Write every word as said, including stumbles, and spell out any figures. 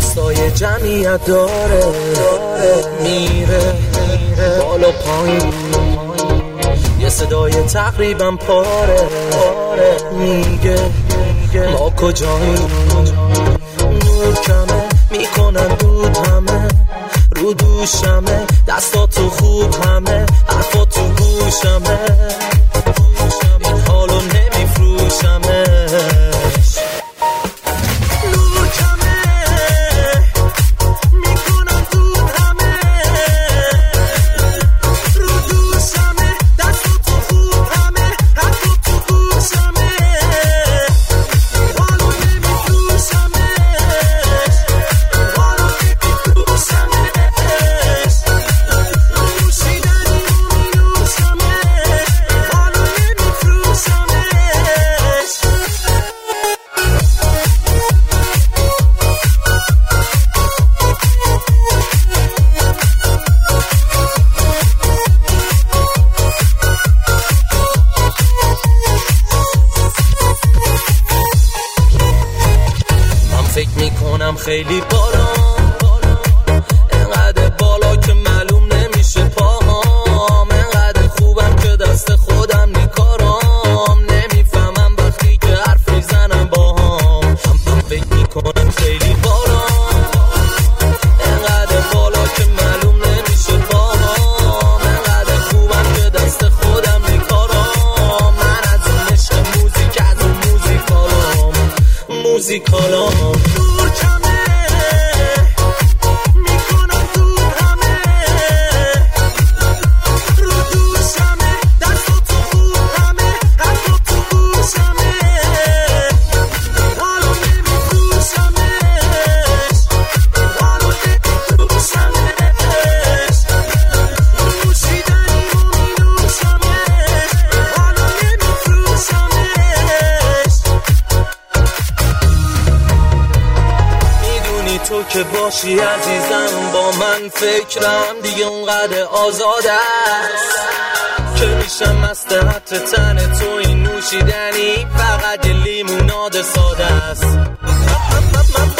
دستای جمعیت داره میره بالا پایین، یه صدای تقریبا پاره میگه ما کجاییم. نور کمه میکنن دود همه رو دوشمه، دستاتو خوب همه حرفا تو گوشمه، این حالو نمیفروشمه. فکر میکنم خیلی بالا، انقدر بالا که معلوم نمیشه پاهام، انقدر خوبم که دست خودم نیکارم، نمیفهمم وقتی که حرف میزنم باهام. من فکر میکنم خیلی بالا، انقدر بالا که معلوم نمیشه پاهام، انقدر خوبم که دست خودم نیکارم. من از این عشق موزیک، از اون موزیکالام موزیکالام تو که باشی عزیزم، با من فکرم دیگه اونقدر آزاده است که میشم مست عطر تن تو، این نوشیدنی فقط یه لیموناد ساده است.